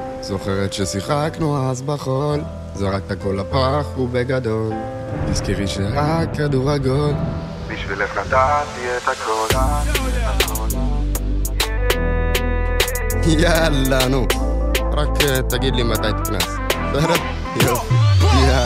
זוכרת ששיחקנו אז בחול, זרקת כל הפח ובגדול, תזכרי שרק כדור עגול, בשבילך נתתי את הכל. יאללה נו, רק תגיד לי מתי תכנס. יאללה.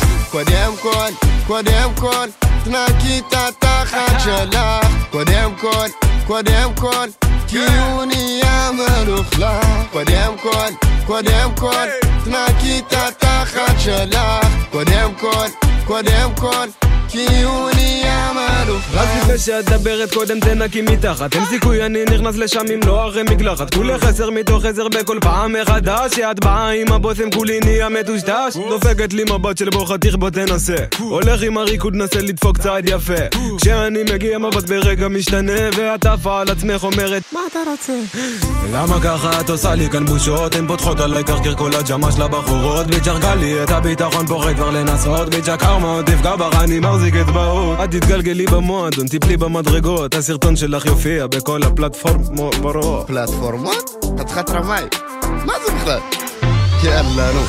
קודם כל תנקי את התחת שלך, קודם כל כי הוא נהיה מלוכלך. קודם כל תנקי את התחת שלך, קודם כל כי הוא נהיה מלוכלך. רק לפני שאת דברת קודם תנקי מתחת, אין סיכוי אני נכנס לשם אם לא אחרי מקלחת. כולך 10 מתוך 10 בכל פעם מחדש, שאת באה עם הבוסם כולי נהיה מטושטש. דופקת לי מבט של בוא חתיך בוא תנסה, הולך עם הריקוד נסה לדפוק צעד יפה. כשאני מגיע מבט ברגע משתנה, ואת עפה על עצמך אומרת מה אתה רוצה? למה ככה את עושה לי כאן בושות? הן פותחות עליי קרקר כל הג'מה של הבחורות, בג'רגה לי את הביטחון פוחד כבר לנסות, בג'קרמה עוד תפגע בר אני מחזיק אצבעות. את תתגלגלי במועדון, טיפלי במדרגות, הסרטון שלך יופיע בכל הפלטפורמות. פלטפורמות? חתיכת רמאי, מה זה בכלל? יאללה נו.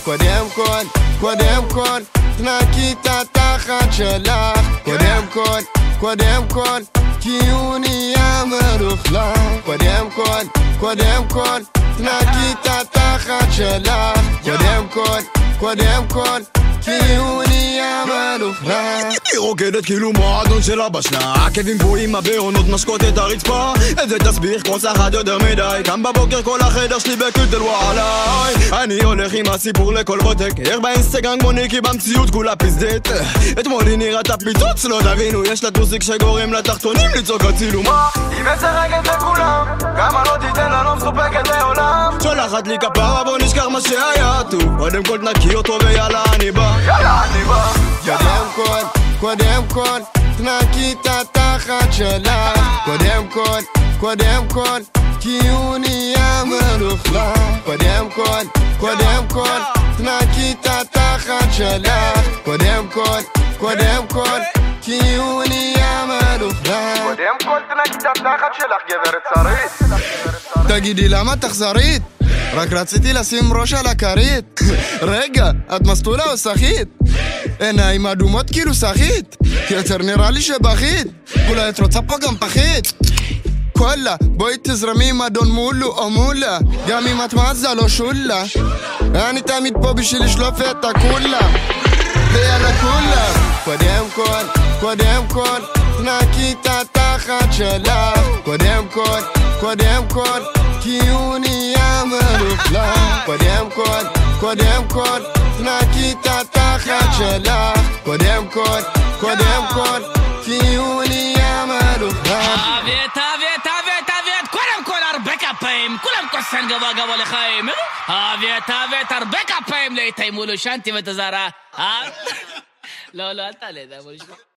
קודם כל תנקי את התחת שלך, קודם כל כי הוא נהיה מלוכלך. קודם כל תנקי את התחת שלך, קודם כל כי הוא נהיה מלוכלך. היא רוקדת כאילו מועדון של אבא שלה, עקבים גבוהים הבעונות משקות את הרצפה. איזה תסביך כמו סחט יותר מדי, קם בבוקר כל החדר שלי בקוטל וואלי. אני הולך עם הסיפור לכל בוטק, איך באינסטגרם כמו ניקי במציאות כולה פזדית. אתמול היא נראית הפיצוץ, לא תבינו יש לה טוסיק שגורם לתחתונים לצעוק הצילומה. היא משחקת לכולם, כמה לא תיתן לה לא מסופקת לעולם. שולחת לי כפרה בוא נשכח מה שהיה טוב, קודם כל תנקי אותו ויאללה אני בא. קודם כל תנקי את התחת שלך, קודם כל כי הוא נהיה מלוכלך. קודם כל תנקי את התחת שלך, קודם כל כי הוא נהיה מלוכלך. קודם כל תנקי את התחת שלך גברת שרית. תגידי למה תחזרית? רק רציתי לשים ראש על הכרית. רגע, את מסטולה או שחית? עיניים אדומות כאילו שחית, יותר נראה לי שבחית, אולי את רוצה פה גם פחית. קולה, בואי תזרמי עם אדון מולו או מולה, גם אם את מזה לא שולה. אני תמיד פה בשביל לשלוף את הכולה, ויאללה כולה. קודם כל תנקי את התחת שלך, קודם כל כי הוא נהיה מלוכלך. קודם כל תנקי את התחת שלך, קודם כל כי הוא נהיה מלוכלך. אביet, קודם כל הרבה כפיים, כולם כוסן גבוה לחיים. אביet, הרבה כפיים להתאימו לו שנתי ותזרה. לא, אל תעלה, זה אמור לשמוע.